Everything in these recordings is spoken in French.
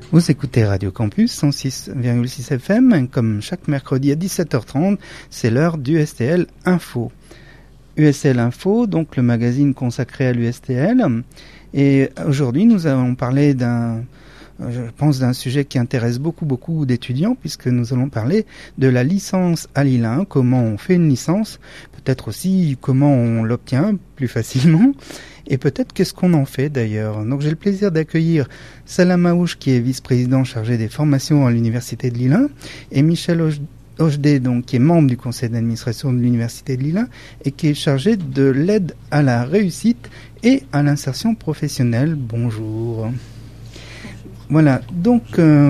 Vous écoutez Radio Campus 106,6 FM. Comme chaque mercredi à 17h30, c'est l'heure d'USTL Info. USTL Info, donc le magazine consacré à l'USTL. Et aujourd'hui, nous allons parler d'un sujet qui intéresse beaucoup d'étudiants, puisque nous allons parler de la licence à Lille 1, comment on fait une licence, peut-être aussi comment on l'obtient plus facilement, et peut-être qu'est-ce qu'on en fait d'ailleurs. Donc j'ai le plaisir d'accueillir Salam Aouche, qui est vice-président chargé des formations à l'Université de Lille 1, et Michel Hochdé, donc, qui est membre du conseil d'administration de l'Université de Lille 1 et qui est chargé de l'aide à la réussite et à l'insertion professionnelle. Bonjour. Voilà, donc,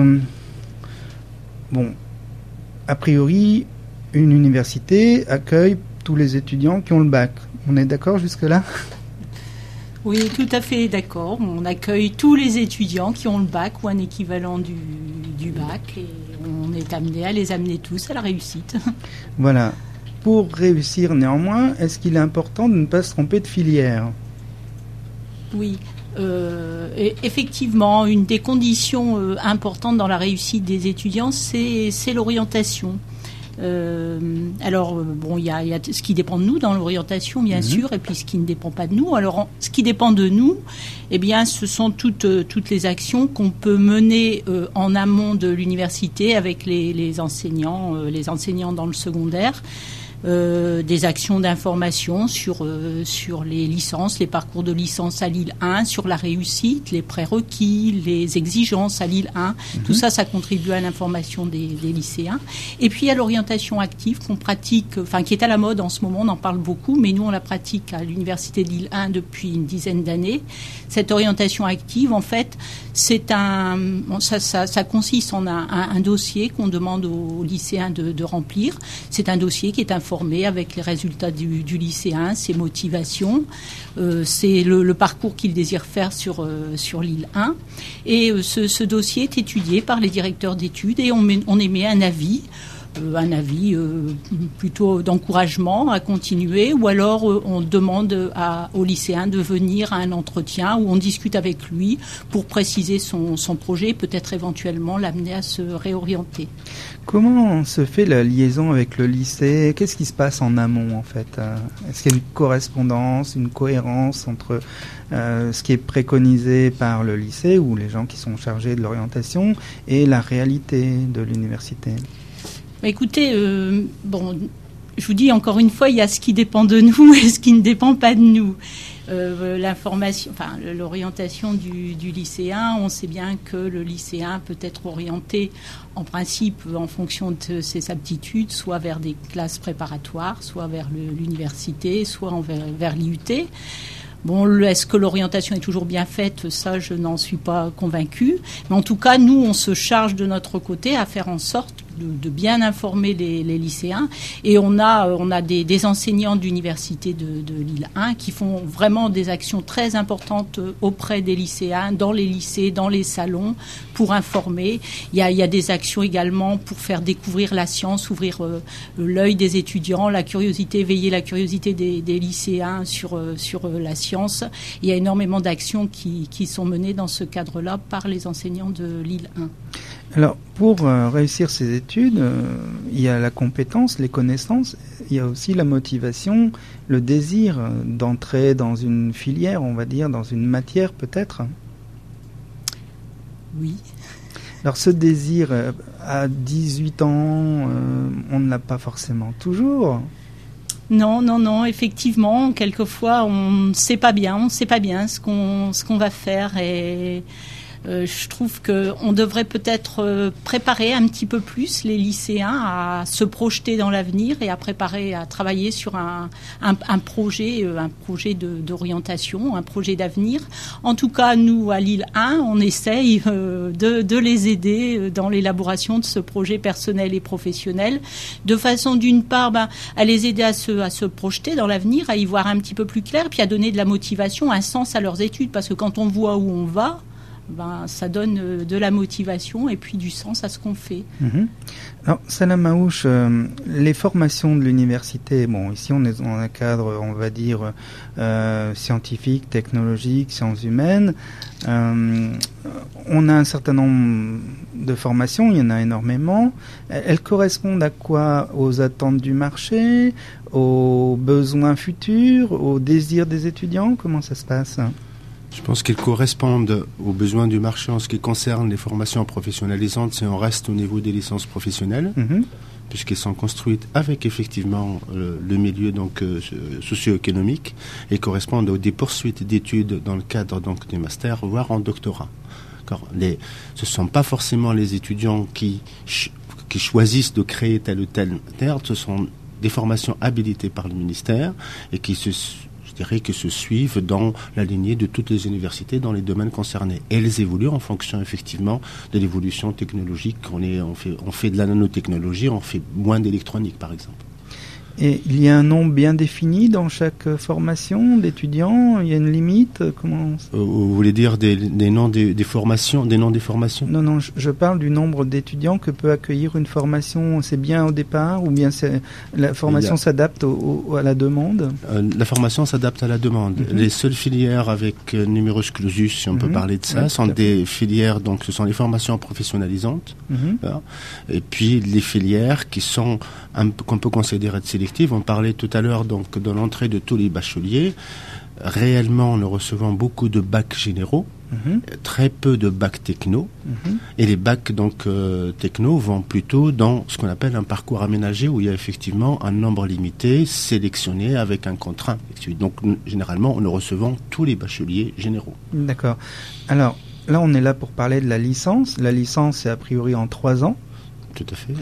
a priori, une université accueille tous les étudiants qui ont le bac. On est d'accord jusque-là ? Oui, tout à fait d'accord. On accueille tous les étudiants qui ont le bac ou un équivalent du bac et on est amené à les amener tous à la réussite. Voilà. Pour réussir néanmoins, est-ce qu'il est important de ne pas se tromper de filière ? Oui. Effectivement, une des conditions importantes dans la réussite des étudiants, c'est l'orientation. Il y a ce qui dépend de nous dans l'orientation, bien sûr, et puis ce qui ne dépend pas de nous. Alors, ce qui dépend de nous, ce sont toutes les actions qu'on peut mener en amont de l'université avec les enseignants dans le secondaire. Des actions d'information sur les licences, les parcours de licence à Lille 1, sur la réussite, les prérequis, les exigences à Lille 1. Tout ça contribue à l'information des lycéens. Et puis, il y a l'orientation active qu'on pratique, qui est à la mode en ce moment, on en parle beaucoup, mais nous, on la pratique à l'Université de Lille 1 depuis une dizaine d'années. Cette orientation active, en fait, ça consiste en un dossier qu'on demande aux lycéens de remplir. C'est un dossier qui est informé avec les résultats du lycéen, ses motivations, c'est le parcours qu'il désire faire sur Lille 1. Et ce dossier est étudié par les directeurs d'études et on émet un avis plutôt d'encouragement à continuer, ou alors on demande aux lycéens de venir à un entretien où on discute avec lui pour préciser son projet, peut-être éventuellement l'amener à se réorienter. Comment se fait la liaison avec le lycée ? Qu'est-ce qui se passe en amont en fait ? Est-ce qu'il y a une correspondance, une cohérence entre ce qui est préconisé par le lycée ou les gens qui sont chargés de l'orientation et la réalité de l'université ? Écoutez, je vous dis encore une fois, il y a ce qui dépend de nous et ce qui ne dépend pas de nous. L'orientation du lycéen, on sait bien que le lycéen peut être orienté en principe en fonction de ses aptitudes, soit vers des classes préparatoires, soit vers l'université, soit vers l'IUT. Est-ce que l'orientation est toujours bien faite ? Ça, je n'en suis pas convaincue. Mais en tout cas, nous, on se charge de notre côté à faire en sorte de bien informer les lycéens. Et on a des enseignants d'université de Lille 1 qui font vraiment des actions très importantes auprès des lycéens, dans les lycées, dans les salons, pour informer. Il y a des actions également pour faire découvrir la science, ouvrir l'œil des étudiants, veiller la curiosité des lycéens sur la science. Il y a énormément d'actions qui sont menées dans ce cadre-là par les enseignants de Lille 1. Alors, pour réussir ces études, il y a la compétence, les connaissances, il y a aussi la motivation, le désir d'entrer dans une filière, on va dire, dans une matière peut-être. Oui. Alors, ce désir, à 18 ans, on ne l'a pas forcément toujours. Non, effectivement, quelquefois, on ne sait pas bien ce qu'on va faire et... je trouve qu'on devrait peut-être préparer un petit peu plus les lycéens à se projeter dans l'avenir et à travailler sur un projet d'orientation, un projet d'avenir. En tout cas, nous, à Lille 1, on essaye de les aider dans l'élaboration de ce projet personnel et professionnel, de façon, d'une part, à les aider à se projeter dans l'avenir, à y voir un petit peu plus clair, puis à donner de la motivation, un sens à leurs études, parce que quand on voit où on va, ça donne de la motivation et puis du sens à ce qu'on fait. Alors, Salam Maouche, les formations de l'université, bon, ici on est dans un cadre, on va dire, scientifique, technologique, sciences humaines. On a un certain nombre de formations, il y en a énormément. Elles correspondent à quoi? Aux attentes du marché, aux besoins futurs, aux désirs des étudiants? Comment ça se passe? Je pense qu'elles correspondent aux besoins du marché en ce qui concerne les formations professionnalisantes si on reste au niveau des licences professionnelles, puisqu'elles sont construites avec effectivement le milieu donc socio-économique et correspondent aux des poursuites d'études dans le cadre donc des masters, voire en doctorat. Ce ne sont pas forcément les étudiants qui choisissent de créer tel ou tel terme, ce sont des formations habilitées par le ministère et qui se suivent dans la lignée de toutes les universités dans les domaines concernés. Et elles évoluent en fonction effectivement de l'évolution technologique. On fait de la nanotechnologie, on fait moins d'électronique par exemple. Et il y a un nombre bien défini dans chaque formation d'étudiants? Il y a une limite? Comment... Vous voulez dire des noms des formations, des noms des formations? Non, je parle du nombre d'étudiants que peut accueillir une formation. C'est bien au départ ou bien la formation s'adapte à la demande? La formation s'adapte à la demande. Les seules filières avec numerus clausus, si on peut parler de ça, sont des filières, donc ce sont les formations professionnalisantes. Et puis les filières qui sont qu'on peut considérer de sélectives. On parlait tout à l'heure donc de l'entrée de tous les bacheliers. Réellement, nous recevons beaucoup de bacs généraux, très peu de bacs techno. Et les bacs donc techno vont plutôt dans ce qu'on appelle un parcours aménagé où il y a effectivement un nombre limité sélectionné avec un contraint. Donc généralement, nous recevons tous les bacheliers généraux. D'accord. Alors là, on est là pour parler de la licence. La licence, c'est a priori en 3 ans. Tout à fait.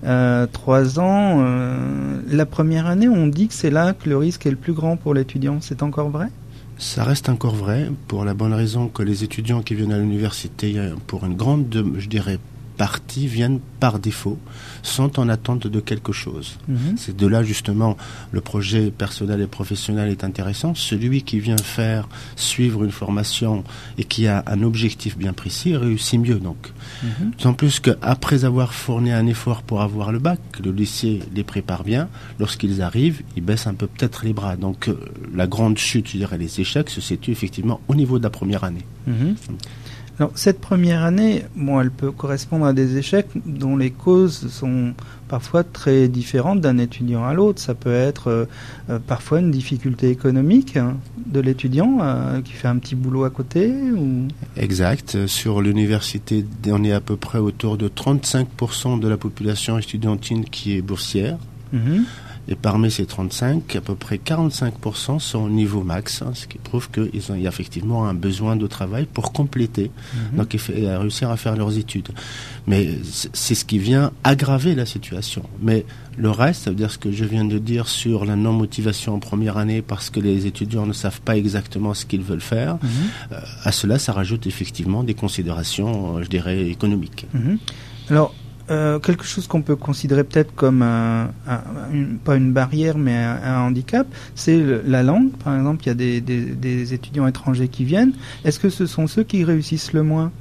3 ans, la première année, on dit que c'est là que le risque est le plus grand pour l'étudiant. C'est encore vrai? Ça reste encore vrai, pour la bonne raison que les étudiants qui viennent à l'université, pour une grande, je dirais, partie, viennent par défaut, sont en attente de quelque chose. C'est de là, justement, le projet personnel et professionnel est intéressant. Celui qui vient suivre une formation et qui a un objectif bien précis réussit mieux, donc. D'autant plus qu'après avoir fourni un effort pour avoir le bac, le lycée les prépare bien. Lorsqu'ils arrivent, ils baissent un peu peut-être les bras. Donc, la grande chute, je dirais, les échecs se situent effectivement au niveau de la première année. Alors, cette première année, elle peut correspondre à des échecs dont les causes sont parfois très différentes d'un étudiant à l'autre. Ça peut être parfois une difficulté économique de l'étudiant qui fait un petit boulot à côté. Exact. Sur l'université, on est à peu près autour de 35% de la population estudiantine qui est boursière. Et parmi ces 35, à peu près 45% sont au niveau max, ce qui prouve qu'il y a effectivement un besoin de travail pour compléter, donc réussir à faire leurs études. Mais c'est ce qui vient aggraver la situation. Mais le reste, ça veut dire ce que je viens de dire sur la non-motivation en première année parce que les étudiants ne savent pas exactement ce qu'ils veulent faire, à cela, ça rajoute effectivement des considérations, je dirais, économiques. Alors, quelque chose qu'on peut considérer peut-être comme pas une barrière mais un handicap, c'est la langue. Par exemple, il y a des étudiants étrangers qui viennent. Est-ce que ce sont ceux qui réussissent le moins?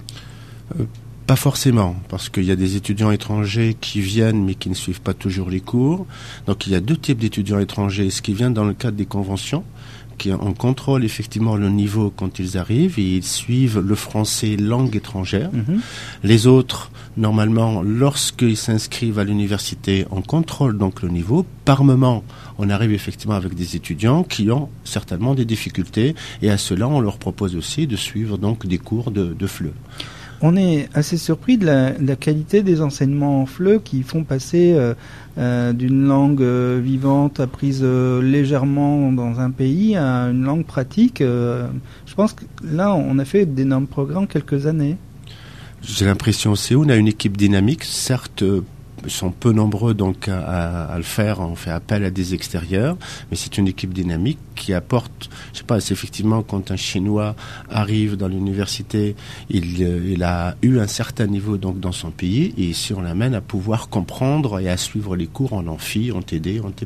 Pas forcément, parce qu'il y a des étudiants étrangers qui viennent mais qui ne suivent pas toujours les cours. Donc il y a 2 types d'étudiants étrangers, ce qui vient dans le cadre des conventions, on contrôle effectivement le niveau quand ils arrivent et ils suivent le français langue étrangère. Les autres, normalement, lorsqu'ils s'inscrivent à l'université, on contrôle donc le niveau. Par moment, on arrive effectivement avec des étudiants qui ont certainement des difficultés et à cela, on leur propose aussi de suivre donc des cours de FLE. On est assez surpris de la qualité des enseignements en FLE qui font passer d'une langue vivante apprise légèrement dans un pays à une langue pratique. Je pense que là, on a fait d'énormes progrès en quelques années. J'ai l'impression aussi, on a une équipe dynamique, certes, ils sont peu nombreux donc à le faire, on fait appel à des extérieurs, mais c'est une équipe dynamique qui apporte, je sais pas, c'est effectivement quand un Chinois arrive dans l'université, il a eu un certain niveau donc dans son pays et ici on l'amène à pouvoir comprendre et à suivre les cours en amphi, en TD, en TP.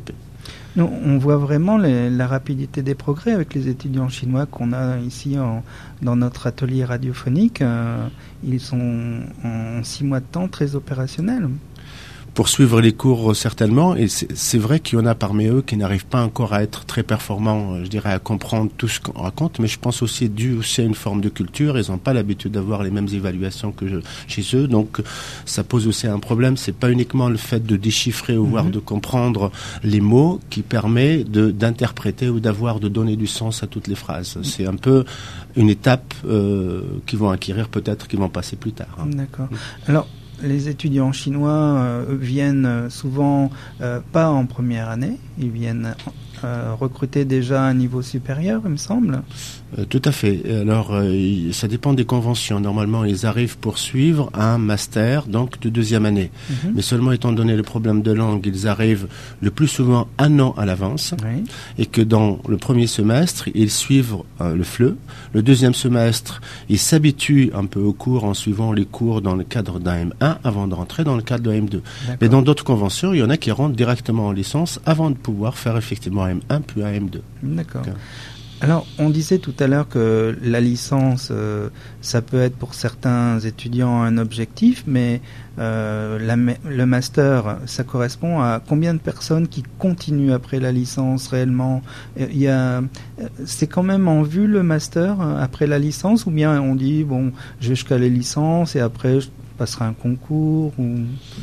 Nous, on voit vraiment la rapidité des progrès avec les étudiants chinois qu'on a ici dans notre atelier radiophonique. Ils sont en 6 mois de temps très opérationnels. Pour suivre les cours, certainement, et c'est vrai qu'il y en a parmi eux qui n'arrivent pas encore à être très performants, je dirais, à comprendre tout ce qu'on raconte, mais je pense aussi dû aussi à une forme de culture. Ils n'ont pas l'habitude d'avoir les mêmes évaluations que chez eux, donc ça pose aussi un problème. C'est pas uniquement le fait de déchiffrer ou voire de comprendre les mots qui permet d'interpréter ou de donner du sens à toutes les phrases. C'est un peu une étape qu'ils vont acquérir peut-être, qu'ils vont passer plus tard. D'accord. Alors, les étudiants chinois viennent souvent pas en première année, ils viennent recruter déjà à un niveau supérieur, il me semble. Tout à fait. Alors, ça dépend des conventions. Normalement, ils arrivent pour suivre un master, donc de 2e année. Mais seulement étant donné le problème de langue, ils arrivent le plus souvent 1 an à l'avance. Oui. Et que dans le premier semestre, ils suivent le FLE. Le 2e semestre, ils s'habituent un peu aux cours en suivant les cours dans le cadre d'un M1 avant de rentrer dans le cadre de M2. D'accord. Mais dans d'autres conventions, il y en a qui rentrent directement en licence avant de pouvoir faire effectivement un M1 puis un M2. D'accord. Alors, on disait tout à l'heure que la licence, ça peut être pour certains étudiants un objectif, mais le master, ça correspond à combien de personnes qui continuent après la licence réellement? C'est quand même en vue le master après la licence, ou bien on dit, bon, je vais jusqu'à la licence et après je passerai un concours ou...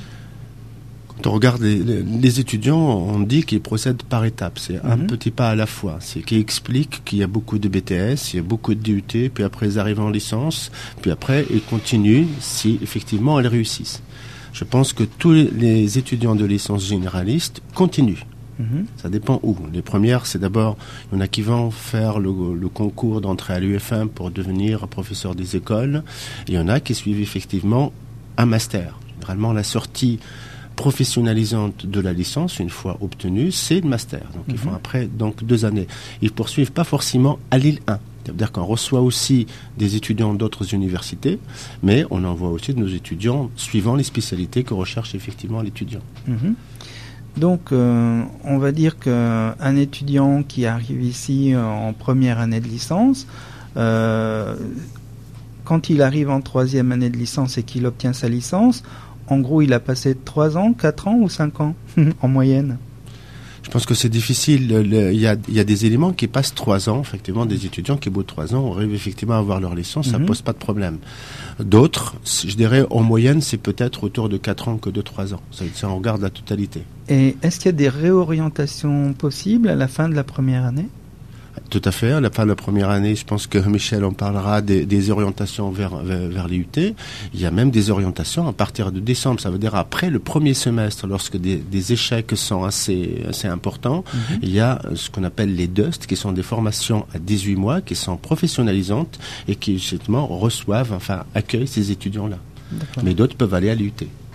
Quand on regarde les étudiants, on dit qu'ils procèdent par étapes. C'est un petit pas à la fois. C'est qui explique qu'il y a beaucoup de BTS, il y a beaucoup de DUT, puis après ils arrivent en licence, puis après ils continuent si effectivement elles réussissent. Je pense que tous les étudiants de licence généraliste continuent. Ça dépend où. Les premières, c'est d'abord, il y en a qui vont faire le concours d'entrée à l'UFM pour devenir professeur des écoles. Il y en a qui suivent effectivement un master. Généralement, la sortie professionnalisante de la licence, une fois obtenue, c'est le master. Donc, ils font après 2 années. Ils poursuivent pas forcément à Lille 1. C'est-à-dire qu'on reçoit aussi des étudiants d'autres universités, mais on envoie aussi de nos étudiants suivant les spécialités que recherche effectivement l'étudiant. Donc, on va dire qu'un étudiant qui arrive ici en première année de licence, quand il arrive en 3e année de licence et qu'il obtient sa licence, en gros, il a passé 3 ans, 4 ans ou 5 ans en moyenne? Je pense que c'est difficile. Il y a des éléments qui passent 3 ans, effectivement, des étudiants qui, au bout de 3 ans, arrivent effectivement à avoir leur licence, ça ne pose pas de problème. D'autres, je dirais, en moyenne, c'est peut-être autour de 4 ans que de 3 ans. Ça on regarde la totalité. Et est-ce qu'il y a des réorientations possibles à la fin de la première année? Tout à fait. À la fin de la première année, je pense que Michel en parlera des orientations vers l'IUT. Il y a même des orientations à partir de décembre. Ça veut dire après le premier semestre, lorsque des échecs sont assez importants, il y a ce qu'on appelle les DUST, qui sont des formations à 18 mois, qui sont professionnalisantes et qui, justement, accueillent ces étudiants-là. D'accord. Mais d'autres peuvent aller à l'IUT.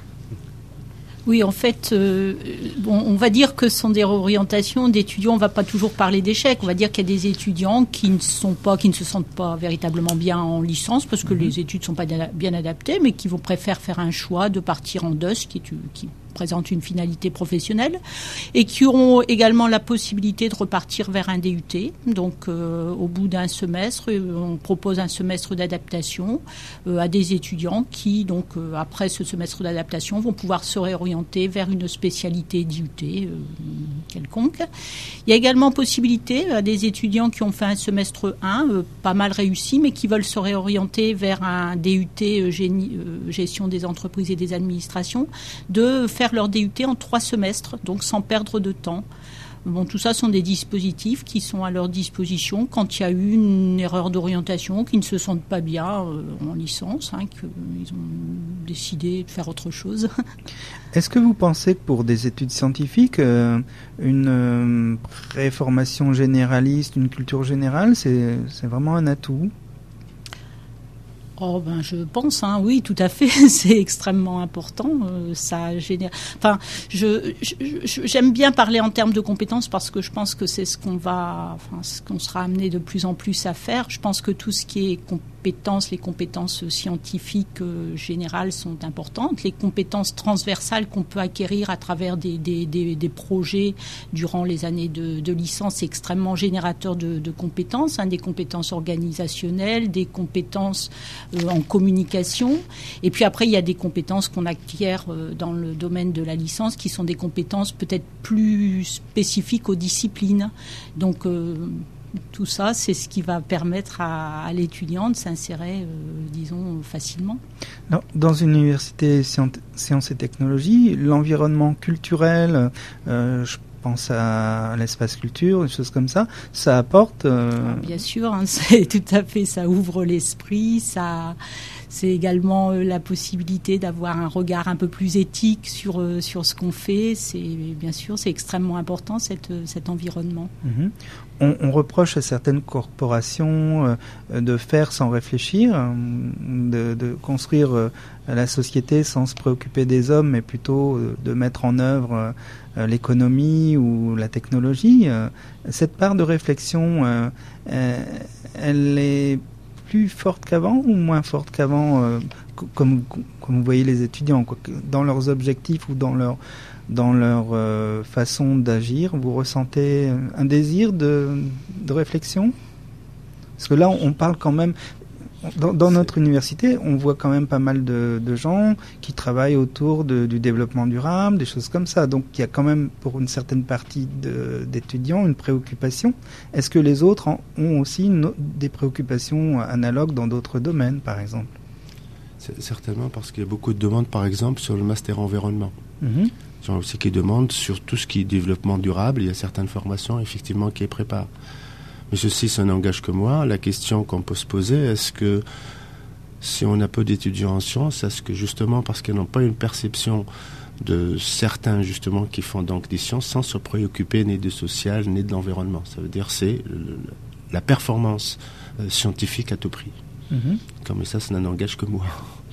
Oui, en fait, on va dire que ce sont des réorientations d'étudiants. On ne va pas toujours parler d'échecs. On va dire qu'il y a des étudiants qui ne se sentent pas véritablement bien en licence parce que les études ne sont pas bien adaptées, mais qui préfèrent faire un choix de partir en DUS, qui présente une finalité professionnelle, et qui auront également la possibilité de repartir vers un DUT. Donc, au bout d'un semestre, on propose un semestre d'adaptation à des étudiants qui, donc, après ce semestre d'adaptation, vont pouvoir se réorienter vers une spécialité DUT quelconque. Il y a également possibilité à des étudiants qui ont fait un semestre 1, pas mal réussi, mais qui veulent se réorienter vers un DUT gestion des entreprises et des administrations, de faire leur DUT en 3 semestres, donc sans perdre de temps. Bon, tout ça sont des dispositifs qui sont à leur disposition quand il y a eu une erreur d'orientation, qu'ils ne se sentent pas bien en licence, qu'ils ont décidé de faire autre chose. Est-ce que vous pensez que pour des études scientifiques, une préformation généraliste, une culture générale, c'est vraiment un atout ? Oh je pense, oui, tout à fait, c'est extrêmement important. Ça génère. Enfin, j'aime bien parler en termes de compétences parce que je pense que c'est ce qu'on sera amené de plus en plus à faire. Je pense que tout ce qui est les compétences scientifiques générales sont importantes. Les compétences transversales qu'on peut acquérir à travers des projets durant les années de licence, c'est extrêmement générateur de compétences, des compétences organisationnelles, des compétences en communication. Et puis après, il y a des compétences qu'on acquiert dans le domaine de la licence qui sont des compétences peut-être plus spécifiques aux disciplines. Donc, tout ça, c'est ce qui va permettre à l'étudiant de s'insérer, disons, facilement. Alors, dans une université sciences et technologies, l'environnement culturel, je pense à l'espace culture, des choses comme ça apporte... Bien sûr, c'est tout à fait, ça ouvre l'esprit, c'est également la possibilité d'avoir un regard un peu plus éthique sur ce qu'on fait. Bien sûr, c'est extrêmement important, cet environnement. Mm-hmm. On reproche à certaines corporations de faire sans réfléchir, de construire la société sans se préoccuper des hommes, mais plutôt de mettre en œuvre l'économie ou la technologie. Cette part de réflexion, elle est plus forte qu'avant ou moins forte qu'avant, comme vous voyez les étudiants, dans leurs objectifs ou dans leur façon d'agir, vous ressentez un désir de réflexion? Parce que là, on parle quand même... Dans notre université, on voit quand même pas mal de gens qui travaillent autour du développement durable, des choses comme ça. Donc, il y a quand même, pour une certaine partie d'étudiants, une préoccupation. Est-ce que les autres ont aussi des préoccupations analogues dans d'autres domaines, par exemple? Certainement, parce qu'il y a beaucoup de demandes, par exemple, sur le master environnement. Mm-hmm. Il y a aussi qui demandent sur tout ce qui est développement durable. Il y a certaines formations, effectivement, qui les préparent. Mais ceci, ça n'engage que moi. La question qu'on peut se poser, est-ce que si on a peu d'étudiants en sciences, est-ce que justement, parce qu'ils n'ont pas une perception de certains, justement, qui font donc des sciences sans se préoccuper ni du social, ni de l'environnement. Ça veut dire c'est la performance scientifique à tout prix. Mm-hmm. Comme ça n'engage que moi.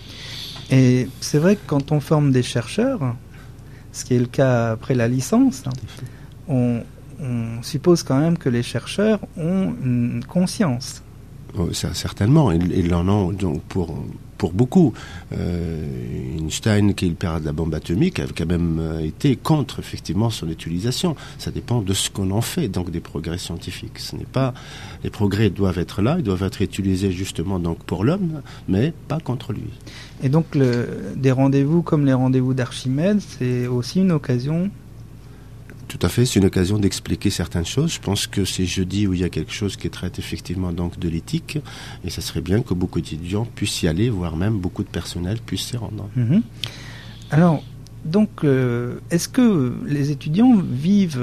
Et c'est vrai que quand on forme des chercheurs, ce qui est le cas après la licence, on suppose quand même que les chercheurs ont une conscience. Oh, ça, certainement, ils en ont donc pour beaucoup. Einstein, qui est le père de la bombe atomique, a quand même été contre effectivement son utilisation. Ça dépend de ce qu'on en fait, donc des progrès scientifiques. Ce n'est pas, les progrès doivent être là, ils doivent être utilisés justement donc pour l'homme, mais pas contre lui. Et donc des rendez-vous comme les rendez-vous d'Archimède, c'est aussi une occasion. Tout à fait, c'est une occasion d'expliquer certaines choses. Je pense que c'est jeudi où il y a quelque chose qui traite effectivement donc de l'éthique, et ça serait bien que beaucoup d'étudiants puissent y aller, voire même beaucoup de personnel puissent s'y rendre. Mmh. Alors, donc, est-ce que les étudiants vivent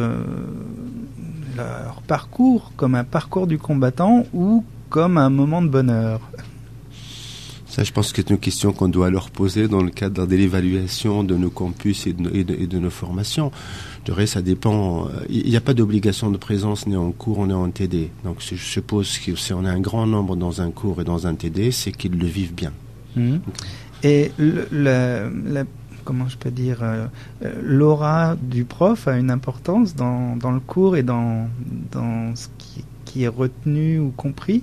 leur parcours comme un parcours du combattant ou comme un moment de bonheur ? Ça, je pense que c'est une question qu'on doit leur poser dans le cadre de l'évaluation de nos campus et de nos formations. De reste, ça dépend. Il n'y a pas d'obligation de présence ni en cours ni en TD. Donc, je suppose que si on a un grand nombre dans un cours et dans un TD, c'est qu'ils le vivent bien. Mmh. Et comment je peux dire, l'aura du prof a une importance dans le cours et dans ce qui est retenu ou compris?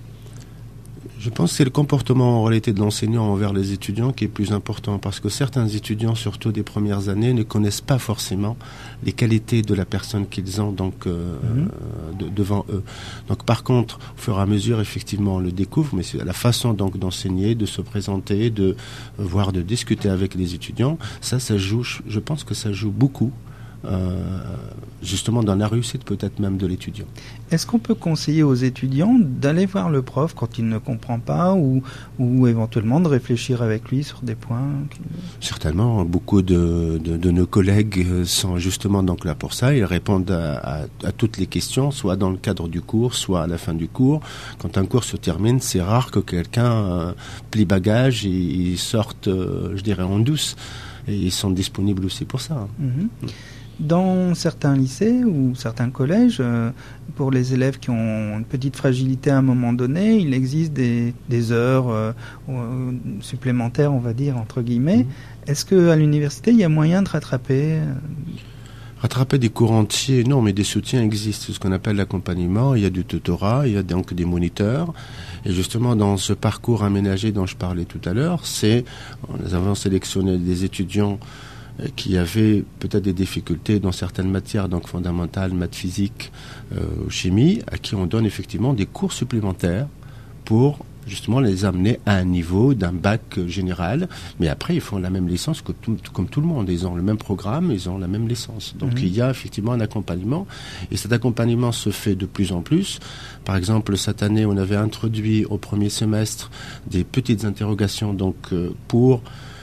Je pense que c'est le comportement en réalité de l'enseignant envers les étudiants qui est plus important, parce que certains étudiants, surtout des premières années, ne connaissent pas forcément les qualités de la personne qu'ils ont donc devant eux. Donc par contre, au fur et à mesure, effectivement, on le découvre, mais c'est la façon donc d'enseigner, de se présenter, de discuter avec les étudiants. Ça joue. Je pense que ça joue beaucoup. Justement dans la réussite peut-être même de l'étudiant. Est-ce qu'on peut conseiller aux étudiants d'aller voir le prof quand il ne comprend pas ou éventuellement de réfléchir avec lui sur des points? Certainement, beaucoup de nos collègues sont justement donc là pour ça. Ils répondent à toutes les questions, soit dans le cadre du cours, soit à la fin du cours. Quand un cours se termine, c'est rare que quelqu'un plie bagage et il sorte, je dirais, en douce. Et ils sont disponibles aussi pour ça. Mmh. Dans certains lycées ou certains collèges, pour les élèves qui ont une petite fragilité à un moment donné, il existe des heures supplémentaires, on va dire, entre guillemets. Est-ce qu'à l'université, il y a moyen de rattraper? Rattraper des cours entiers, non, mais des soutiens existent. C'est ce qu'on appelle l'accompagnement. Il y a du tutorat, il y a donc des moniteurs. Et justement, dans ce parcours aménagé dont je parlais tout à l'heure, nous avons sélectionné des étudiants qui avaient peut-être des difficultés dans certaines matières, donc fondamentales, maths, physique, chimie, à qui on donne effectivement des cours supplémentaires pour justement les amener à un niveau d'un bac général. Mais après, ils font la même licence comme tout le monde. Ils ont le même programme, ils ont la même licence. Donc il y a effectivement un accompagnement. Et cet accompagnement se fait de plus en plus. Par exemple, cette année, on avait introduit au premier semestre des petites interrogations pour...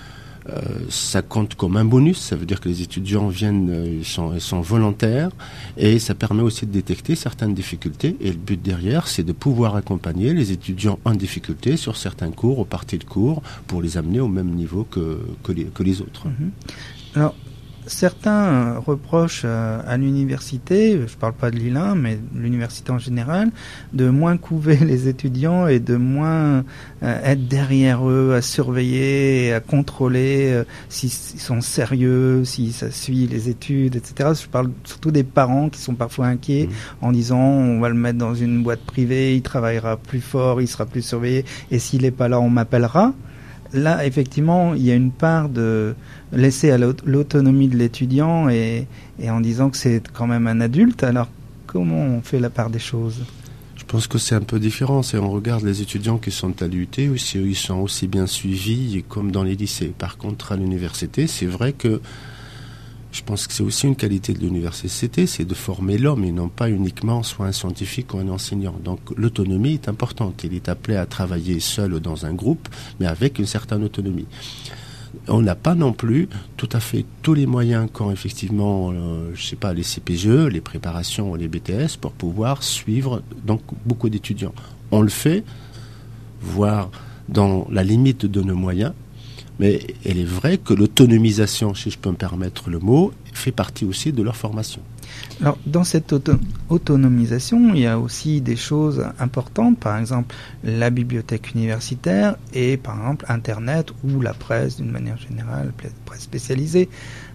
ça compte comme un bonus, ça veut dire que les étudiants viennent, ils sont volontaires, et ça permet aussi de détecter certaines difficultés, et le but derrière, c'est de pouvoir accompagner les étudiants en difficulté sur certains cours, aux parties de cours, pour les amener au même niveau que les autres. Alors, certains reprochent à l'université, je ne parle pas de l'ILIN, mais de l'université en général, de moins couver les étudiants et de moins être derrière eux, à surveiller, à contrôler s'ils sont sérieux, si ça suit les études, etc. Je parle surtout des parents qui sont parfois inquiets en disant on va le mettre dans une boîte privée, il travaillera plus fort, il sera plus surveillé, et s'il n'est pas là, on m'appellera. Là, effectivement, il y a une part de laisser à l'autonomie de l'étudiant et en disant que c'est quand même un adulte. Alors, comment on fait la part des choses ? Je pense que c'est un peu différent. On regarde les étudiants qui sont à l'UT, aussi, ils sont aussi bien suivis comme dans les lycées. Par contre, à l'université, c'est vrai que je pense que c'est aussi une qualité de l'université, c'est de former l'homme et non pas uniquement soit un scientifique ou un enseignant. Donc l'autonomie est importante. Il est appelé à travailler seul ou dans un groupe, mais avec une certaine autonomie. On n'a pas non plus tout à fait tous les moyens qu'ont effectivement, les CPGE, les préparations, les BTS, pour pouvoir suivre donc beaucoup d'étudiants. On le fait, voire dans la limite de nos moyens. Mais il est vrai que l'autonomisation, si je peux me permettre le mot, fait partie aussi de leur formation. Alors, dans cette autonomisation, il y a aussi des choses importantes, par exemple la bibliothèque universitaire et par exemple Internet ou la presse d'une manière générale, presse spécialisée.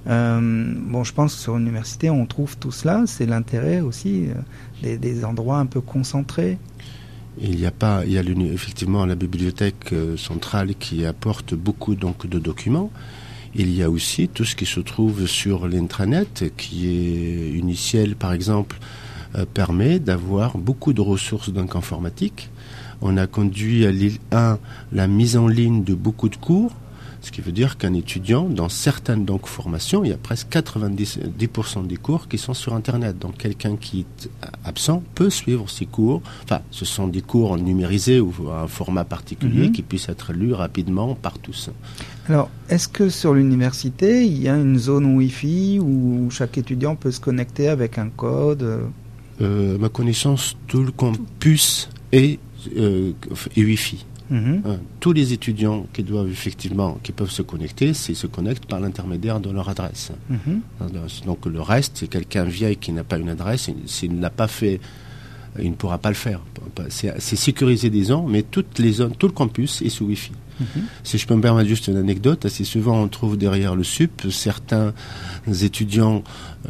Je pense que sur l'université, on trouve tout cela. C'est l'intérêt aussi des endroits un peu concentrés. Il y a effectivement la bibliothèque centrale qui apporte beaucoup de documents. Il y a aussi tout ce qui se trouve sur l'intranet qui est initial, par exemple, permet d'avoir beaucoup de ressources informatiques. On a conduit à l'île 1 la mise en ligne de beaucoup de cours, ce qui veut dire qu'un étudiant, dans certaines formations, il y a presque 90% des cours qui sont sur Internet. Donc quelqu'un qui est absent peut suivre ces cours. Enfin, ce sont des cours numérisés ou à un format particulier qui puisse être lu rapidement par tous. Alors, est-ce que sur l'université, il y a une zone Wi-Fi où chaque étudiant peut se connecter avec un code À ma connaissance, tout le campus est Wi-Fi. Tous les étudiants qui peuvent se connecter, se connectent par l'intermédiaire de leur adresse. Donc le reste, c'est quelqu'un vieil qui n'a pas une adresse, s'il ne l'a pas fait, il ne pourra pas le faire. C'est sécurisé, disons, mais toutes les zones, tout le campus est sous Wi-Fi. Si je peux me permettre juste une anecdote, assez souvent on trouve derrière le SUP certains étudiants,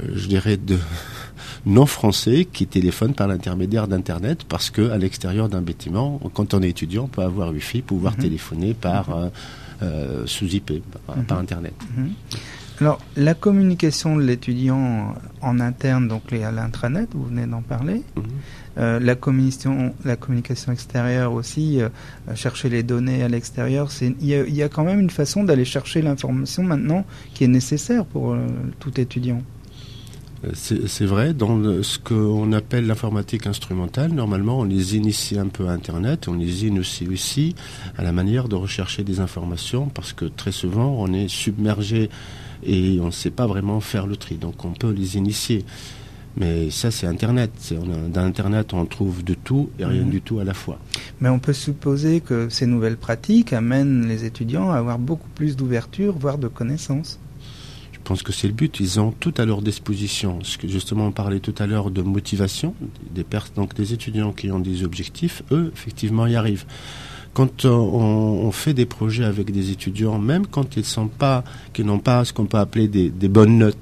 non français qui téléphonent par l'intermédiaire d'Internet parce qu'à l'extérieur d'un bâtiment, quand on est étudiant, on peut avoir Wi-Fi, pouvoir téléphoner sous IP, par Internet. Alors, la communication de l'étudiant en interne, donc à l'intranet, vous venez d'en parler, la communication extérieure aussi, chercher les données à l'extérieur, il y a quand même une façon d'aller chercher l'information maintenant qui est nécessaire pour tout étudiant. C'est vrai, dans ce qu'on appelle l'informatique instrumentale, normalement on les initie un peu à Internet, on les initie aussi à la manière de rechercher des informations, parce que très souvent on est submergé et on ne sait pas vraiment faire le tri, donc on peut les initier. Mais ça, c'est Internet. Dans Internet, on trouve de tout et rien du tout à la fois. Mais on peut supposer que ces nouvelles pratiques amènent les étudiants à avoir beaucoup plus d'ouverture, voire de connaissances. Je pense que c'est le but. Ils ont tout à leur disposition. Ce que justement on parlait tout à l'heure de motivation, donc des étudiants qui ont des objectifs, eux, effectivement, y arrivent. Quand on fait des projets avec des étudiants, même quand qu'ils n'ont pas ce qu'on peut appeler des bonnes notes,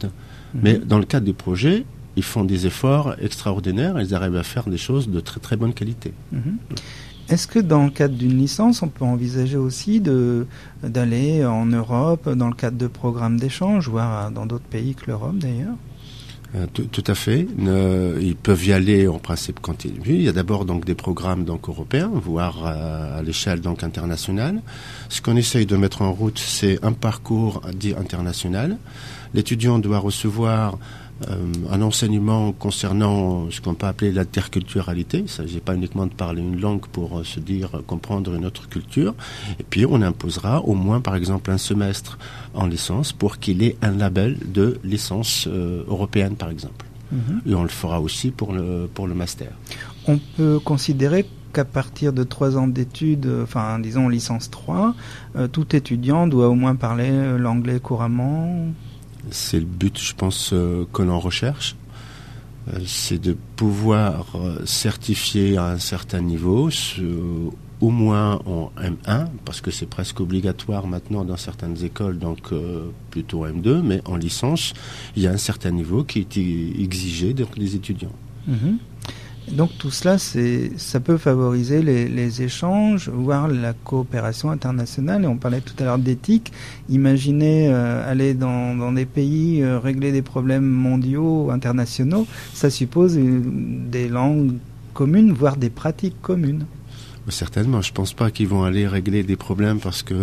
Mais dans le cadre des projets, ils font des efforts extraordinaires, ils arrivent à faire des choses de très très bonne qualité. Est-ce que dans le cadre d'une licence, on peut envisager aussi d'aller en Europe dans le cadre de programmes d'échange, voire dans d'autres pays que l'Europe d'ailleurs ? Tout à fait. Ils peuvent y aller en principe quand ils veulent. Il y a d'abord donc des programmes donc européens, voire à l'échelle donc internationale. Ce qu'on essaye de mettre en route, c'est un parcours dit international. L'étudiant doit recevoir un enseignement concernant ce qu'on peut appeler l'interculturalité. Il ne s'agit pas uniquement de parler une langue pour se dire comprendre une autre culture. Et puis on imposera au moins par exemple un semestre en licence pour qu'il ait un label de licence européenne par exemple. Et on le fera aussi pour le master. On peut considérer qu'à partir de 3 ans d'études, enfin disons licence 3, tout étudiant doit au moins parler l'anglais couramment. C'est le but, je pense, que l'on recherche. C'est de pouvoir certifier à un certain niveau, au moins en M1, parce que c'est presque obligatoire maintenant dans certaines écoles, donc plutôt M2, mais en licence, il y a un certain niveau qui est exigé des étudiants. Donc tout cela, ça peut favoriser les échanges, voire la coopération internationale. Et on parlait tout à l'heure d'éthique. Imaginez aller dans des pays, régler des problèmes mondiaux, internationaux. Ça suppose des langues communes, voire des pratiques communes. Certainement. Je ne pense pas qu'ils vont aller régler des problèmes parce que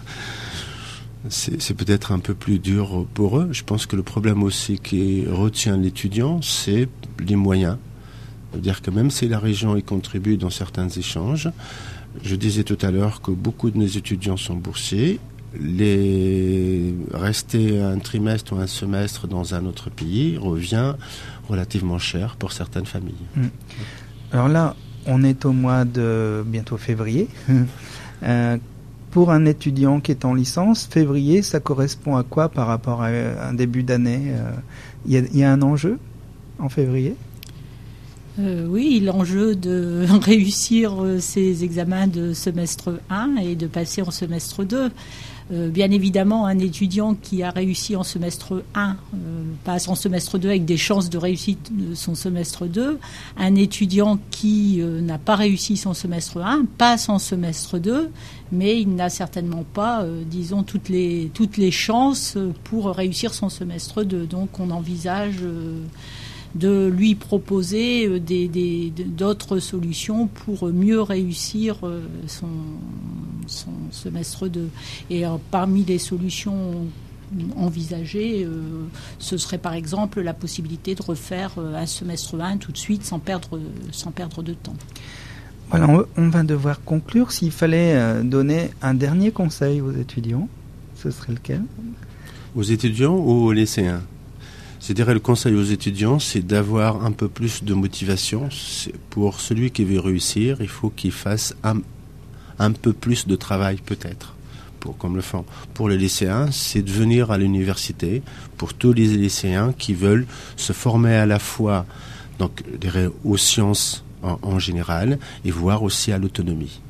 c'est peut-être un peu plus dur pour eux. Je pense que le problème aussi qui retient l'étudiant, c'est les moyens. C'est-à-dire que même si la région y contribue dans certains échanges, je disais tout à l'heure que beaucoup de nos étudiants sont boursiers. Rester un trimestre ou un semestre dans un autre pays revient relativement cher pour certaines familles. Alors là, on est au mois de bientôt février. Pour un étudiant qui est en licence, février, ça correspond à quoi par rapport à un début d'année ? Il y a un enjeu en février ? Oui, l'enjeu de réussir ces examens de semestre 1 et de passer en semestre 2. Bien évidemment, un étudiant qui a réussi en semestre 1 passe en semestre 2 avec des chances de réussite de son semestre 2. Un étudiant qui n'a pas réussi son semestre 1 passe en semestre 2, mais il n'a certainement pas, disons, toutes les chances pour réussir son semestre 2. Donc on envisage de lui proposer d'autres solutions pour mieux réussir son semestre 2. Et parmi les solutions envisagées, ce serait par exemple la possibilité de refaire un semestre 1 tout de suite sans perdre de temps. Voilà, on va devoir conclure. S'il fallait donner un dernier conseil aux étudiants, ce serait lequel ? Aux étudiants ou aux lycéens ? Je dirais le conseil aux étudiants, c'est d'avoir un peu plus de motivation. Pour celui qui veut réussir, il faut qu'il fasse un peu plus de travail peut-être, comme le font. Pour les lycéens, c'est de venir à l'université. Pour tous les lycéens qui veulent se former à la fois donc, aux sciences en général et voire aussi à l'autonomie.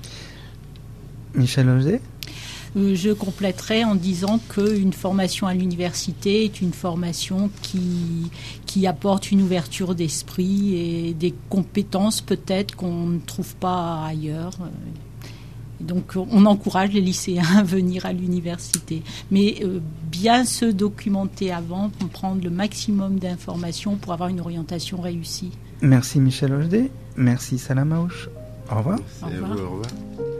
Michel Auger ? Je compléterai en disant qu'une formation à l'université est une formation qui apporte une ouverture d'esprit et des compétences peut-être qu'on ne trouve pas ailleurs. Donc on encourage les lycéens à venir à l'université. Mais bien se documenter avant pour prendre le maximum d'informations pour avoir une orientation réussie. Merci Michel Auger. Merci Salam Aouche. Au revoir. Au revoir.